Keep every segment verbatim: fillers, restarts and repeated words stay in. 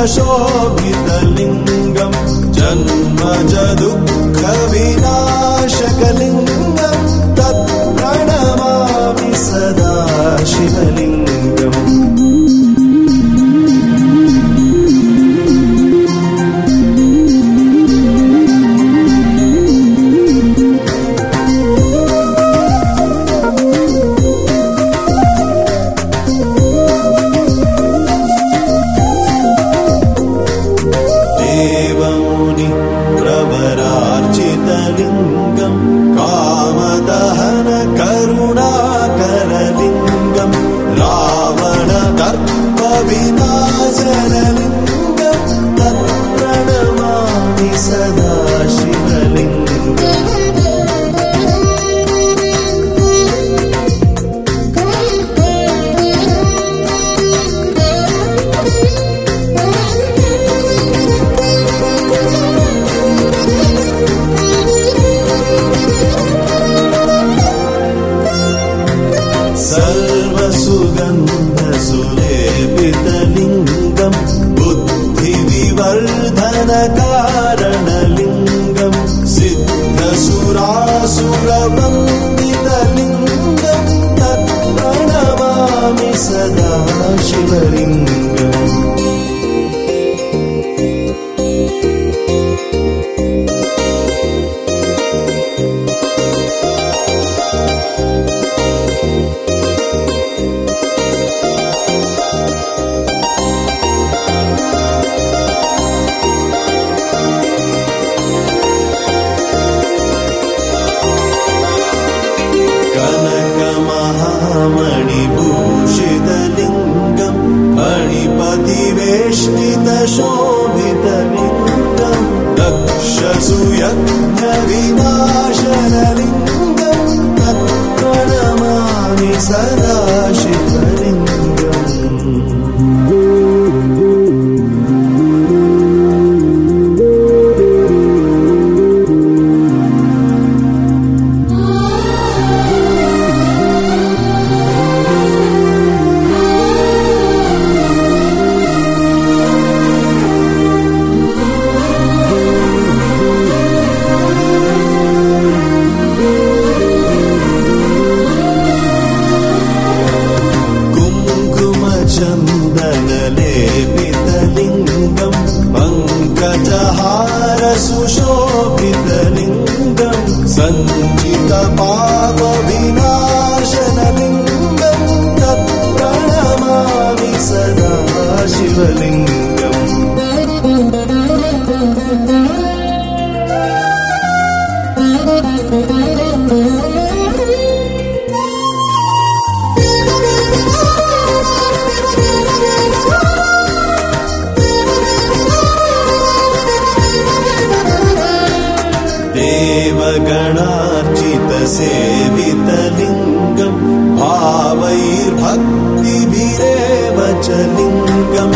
शोभितलिङ्गं जन्मज दुःखविनाशकलिङ्गं तत् प्रणमामि सदा शिवलिङ्गम्। प्रवरार्चितलिङ्गं कामदहन करुणाकरलिङ्गं रावणदर्पविनाशनलिङ्गं तत् प्रणमामि सदा शिवलिङ्गम्। सर्वसुगन्धसुलेपितलिङ्गं बुद्धिविवर्धनकारणलिङ्गं सिद्धसुरासुरवन्दितलिङ्गं तत् प्रणमामि सदा शिवलिङ्गम्। कनकमहामणिभूषितलिङ्गं फणिपतिवेष्टितशोभितलिङ्गं दक्षसुयज्ञविनाशनलिङ्गं तत् प्रणमामि सदा शिवलिङ्गम्। चन्दनलेपितलिङ्गं पङ्कजहारसुशोभितलिङ्गं सञ्चितपापविनाशनलिङ्गं तत् प्रणमामि सदा शिवलिङ्गम्। देवगणार्चितसेवितलिङ्गं भावैर्भक्तिभिरेव च लिङ्गं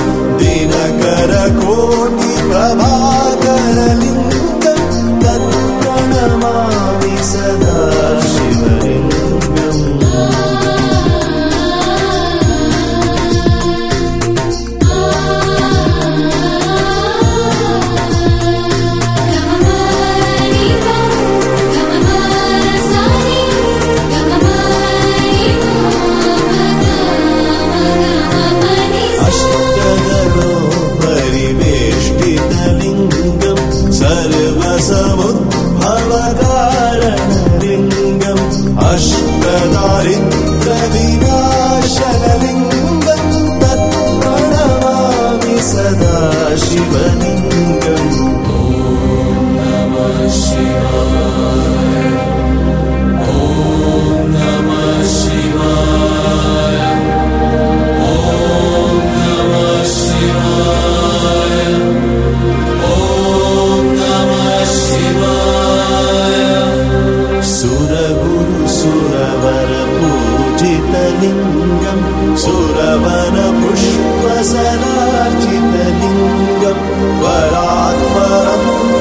दिनकरकोटिप्रभाकरलिङ्गं तत् प्रणमामि सदा शिवलिङ्गम्। सर्वसमुद्भवकारणलिङ्गम् अष्टदारिद्र्यविनाशनलिङ्गं तत् प्रणमामि सदा शिवलिङ्गम्। ॐ नमः शिवाय, ॐ नमः शिवाय, ॐ नमः शिवाय, ॐ नमः शिवाय। सुरगुरुसुरवरपूजितलिङ्गं सुरवनपुष्पसरार्चितलिङ्गं परात्परं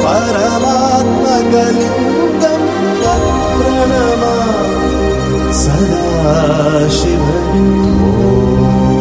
परमात्मकलिङ्गं तत् प्रणमामि सदा शिवलिङ्गम्।